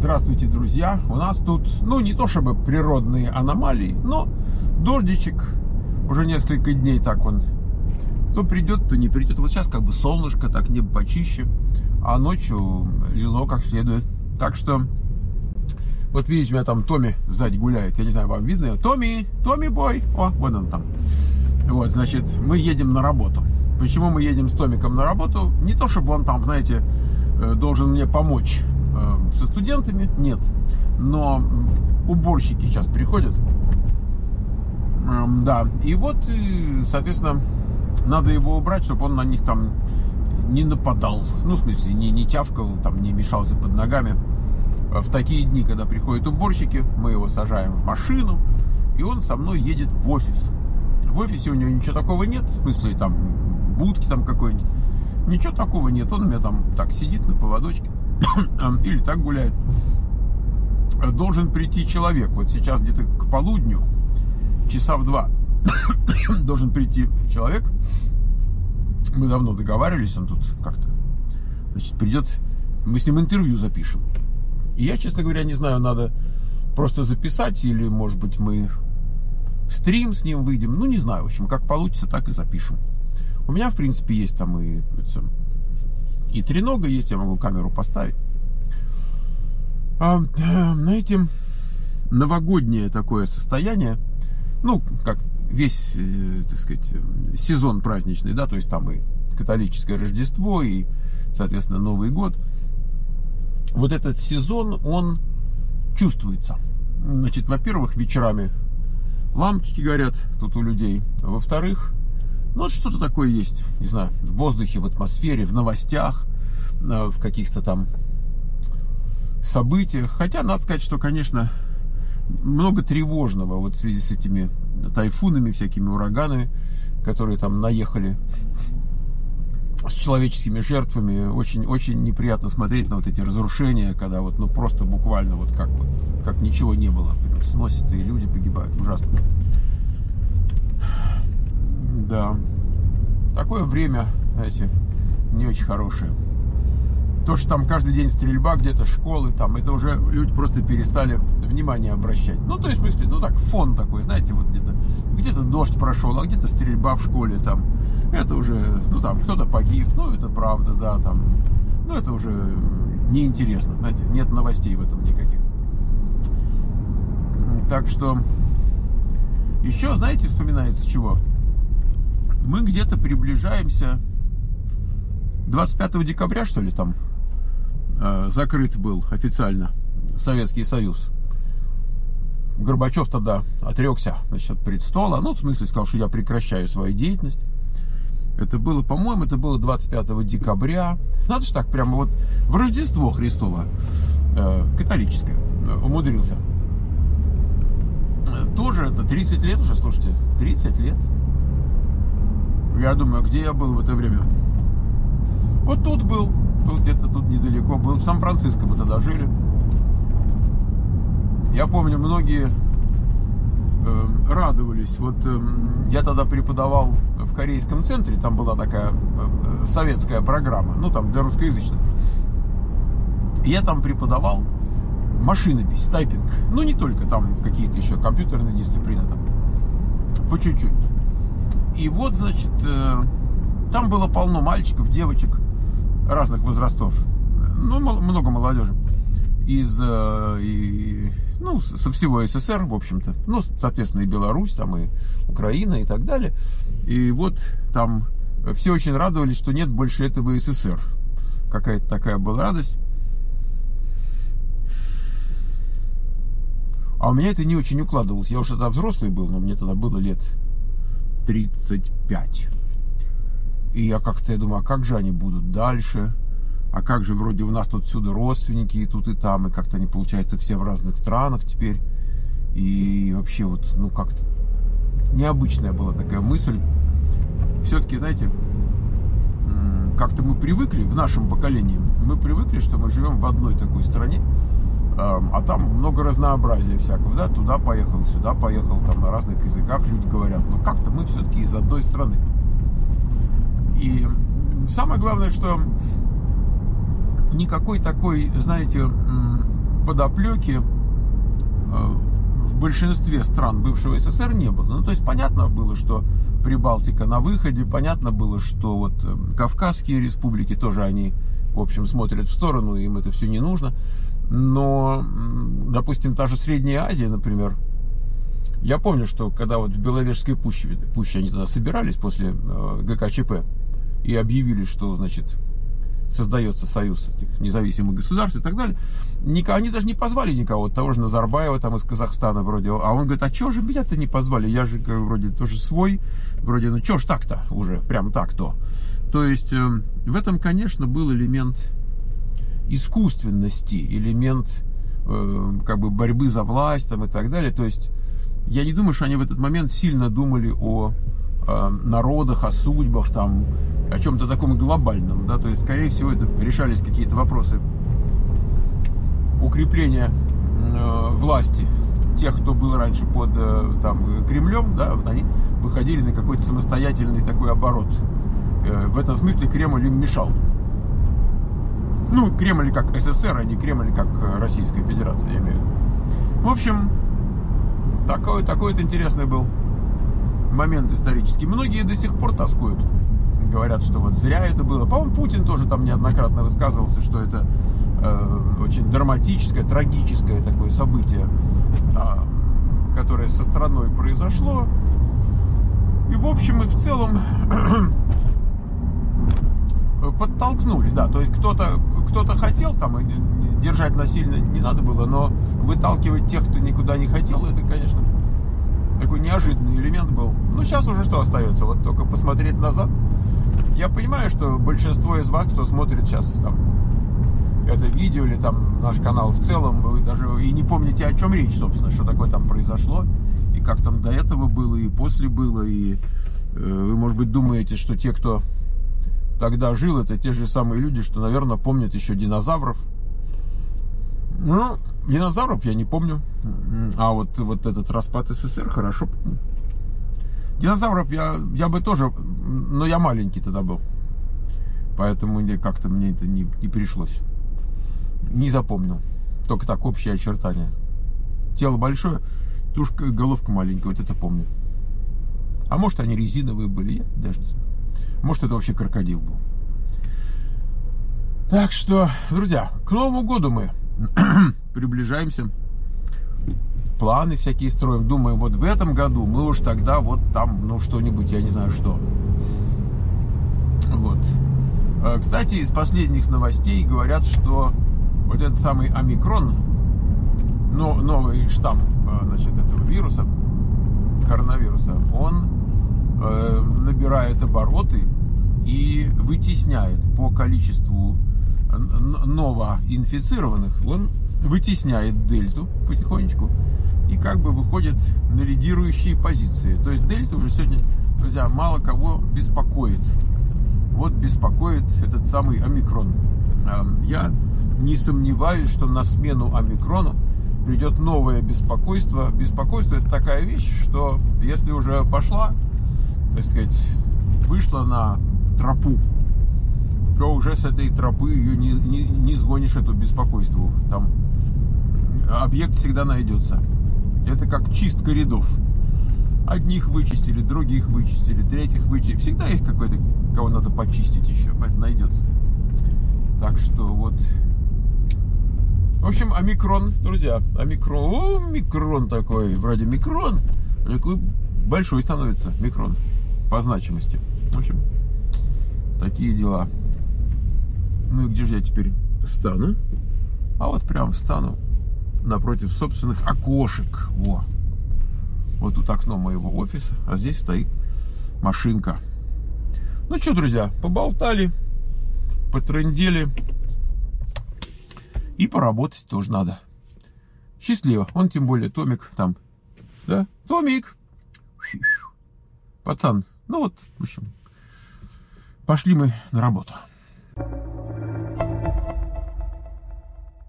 Здравствуйте, друзья! У нас тут, ну, не то чтобы природные аномалии, но дождичек уже несколько дней так он то придет, то не придет. Вот сейчас как бы солнышко, так небо почище, а ночью лило как следует. Так что, вот видите, у меня там Томми сзади гуляет. Я не знаю, вам видно? Томми бой! О, вон он там. Вот, значит, мы едем на работу. Почему мы едем с Томиком на работу? Не то, чтобы он там, знаете, должен мне помочь со студентами, нет. Но уборщики сейчас приходят. Да, и вот, соответственно, надо его убрать, чтобы он на них там не нападал. Ну, в смысле, не тявкал, там, не мешался под ногами. В такие дни, когда приходят уборщики, мы его сажаем в машину, и он со мной едет в офис. В офисе у него ничего такого нет, в смысле, там, будки там какой-нибудь. Ничего такого нет, он у меня там так сидит на поводочке или так гуляет. Должен прийти человек, вот сейчас где-то к полудню, часа в 2, должен прийти человек. Мы давно договаривались, он тут как-то, значит, придет, мы с ним интервью запишем. И я, честно говоря, не знаю, надо просто записать, или, может быть, мы в стрим с ним выйдем, ну, не знаю, в общем, как получится, так и запишем. У меня, в принципе, есть там и тренога есть, я могу камеру поставить. Знаете, новогоднее такое состояние, ну, как весь, так сказать, сезон праздничный, да, то есть там и католическое Рождество, и, соответственно, Новый год. Вот этот сезон, он чувствуется. Значит, во-первых, вечерами лампочки горят тут у людей. Во-вторых, ну, вот что-то такое есть, не знаю, в воздухе, в атмосфере, в новостях, в каких-то там событиях. Хотя, надо сказать, что, конечно, много тревожного вот в связи с этими тайфунами, всякими ураганами, которые там наехали, с человеческими жертвами. Очень неприятно смотреть на вот эти разрушения, когда вот, ну, просто буквально вот как ничего не было. Прям сносит, и люди погибают. Ужасно. Да. Такое время, знаете, не очень хорошее. То, что там каждый день стрельба, где-то школы, там, это уже люди просто перестали внимание обращать. Ну, то есть, в смысле, ну, так, фон такой, знаете, вот где-то дождь прошел, а где-то стрельба в школе, там, это уже, ну, там, кто-то погиб, ну, это правда, да, там, ну, это уже неинтересно, знаете, нет новостей в этом никаких. Так что, еще, знаете, вспоминается чего? Мы где-то приближаемся, 25 декабря, что ли, там, закрыт был официально Советский Союз. Горбачев тогда отрекся, значит, от престола. Ну, в смысле, сказал, что я прекращаю свою деятельность. Это было, по-моему, это было 25 декабря. Надо же так, прямо вот в Рождество Христово, католическое, умудрился. Тоже это 30 лет уже, слушайте, 30 лет. Я думаю, где я был в это время? Вот тут был. Тут где-то тут недалеко был. В Сан-Франциско мы тогда жили. Я помню, многие радовались. Вот я тогда преподавал в корейском центре. Там была такая советская программа. Ну, там для русскоязычных. И я там преподавал машинопись, тайпинг. Ну, не только. Там какие-то еще компьютерные дисциплины. Там, по чуть-чуть. И вот, значит, там было полно мальчиков, девочек разных возрастов, ну, много молодежи ну, со всего СССР, в общем-то, ну, соответственно, и Беларусь, там, и Украина, и так далее. И вот там все очень радовались, что нет больше этого СССР. Какая-то такая была радость. А у меня это не очень укладывалось. Я уже тогда взрослый был, но мне тогда было лет 35. И я как-то, я думаю, а как же они будут дальше? А как же, вроде у нас тут всюду родственники, и тут, и там, и как-то они, получается, все в разных странах теперь. И вообще вот, ну, как-то необычная была такая мысль. Все-таки, знаете, как-то мы привыкли, в нашем поколении, мы привыкли, что мы живем в одной такой стране, а там много разнообразия всякого, да, туда поехал, сюда поехал, там на разных языках люди говорят, но как-то мы все-таки из одной страны. И самое главное, что никакой такой, знаете, подоплеки в большинстве стран бывшего СССР не было. Ну, то есть понятно было, что Прибалтика на выходе, понятно было, что вот Кавказские республики тоже они, в общем, смотрят в сторону, им это все не нужно. Но, допустим, та же Средняя Азия, например, я помню, что когда вот в Беловежской пуще они тогда собирались после ГКЧП и объявили, что, значит, создается союз этих независимых государств и так далее, они даже не позвали никого, того же Назарбаева там из Казахстана вроде, а он говорит, а чего же меня-то не позвали, я же вроде тоже свой, вроде, ну чего ж так-то уже, прям так-то. То есть в этом, конечно, был элемент искусственности, элемент как бы борьбы за власть там, и так далее. То есть я не думаю, что они в этот момент сильно думали о народах, о судьбах, там, о чем-то таком глобальном, да, то есть, скорее всего, это решались какие-то вопросы укрепления власти тех, кто был раньше под там, Кремлем, да, вот они выходили на какой-то самостоятельный такой оборот. В этом смысле Кремль им мешал. Ну, Кремль как СССР, а не Кремль как Российская Федерация, я имею в виду. В общем, такой-то интересный был момент исторический. Многие до сих пор тоскуют. Говорят, что вот зря это было. По-моему, Путин тоже там неоднократно высказывался, что это очень драматическое, трагическое такое событие, которое со страной произошло. И в общем и в целом подтолкнули, да. То есть кто-то хотел там, держать насильно не надо было, но выталкивать тех, кто никуда не хотел, это, конечно, такой неожиданный элемент был. Ну, сейчас уже что остается? Вот только посмотреть назад. Я понимаю, что большинство из вас, кто смотрит сейчас там это видео или там наш канал в целом, вы даже и не помните, о чем речь, собственно, что такое там произошло, и как там до этого было, и после было, и вы, может быть, думаете, что те, кто тогда жил, это те же самые люди, что, наверное, помнят еще динозавров. Ну, динозавров я не помню, а вот этот распад СССР хорошо помню. Динозавров я бы тоже, но я маленький тогда был, поэтому как-то мне это не пришлось, не запомнил, только так общие очертания. Тело большое, тушка, головка маленькая, вот это помню. А может, они резиновые были, я даже не знаю. Может, это вообще крокодил был. Так что, друзья, к Новому году мы приближаемся. Планы всякие строим. Думаем, вот в этом году мы уж тогда вот там, ну, что-нибудь, я не знаю что. Вот. Кстати, из последних новостей говорят, что вот этот самый омикрон, новый штамм, значит, этого вируса, коронавируса, он набирает обороты и вытесняет по количеству новоинфицированных, он вытесняет дельту потихонечку и как бы выходит на лидирующие позиции. То есть дельта уже сегодня, друзья, мало кого беспокоит. Вот беспокоит этот самый омикрон. Я не сомневаюсь, что на смену омикрону придет новое беспокойство. Беспокойство — это такая вещь, что если уже пошла, так сказать, вышла на тропу, то уже с этой тропы ее не сгонишь, эту беспокойству. Там объект всегда найдется. Это как чистка рядов. Одних вычистили, других вычистили, третьих вычистили. Всегда есть какой-то, кого надо почистить еще, найдется. Так что вот. В общем, омикрон, друзья, омикрон такой, вроде микрон, такой большой становится микрон по значимости. В общем, такие дела. Ну и где же я теперь встану? А вот прям встану напротив собственных окошек. Во. Вот тут окно моего офиса, а здесь стоит машинка. Ну что, друзья, поболтали, потрындели. И поработать тоже надо. Счастливо. Он тем более Томик там. Да? Томик! Пацан. Ну вот, в общем, пошли мы на работу.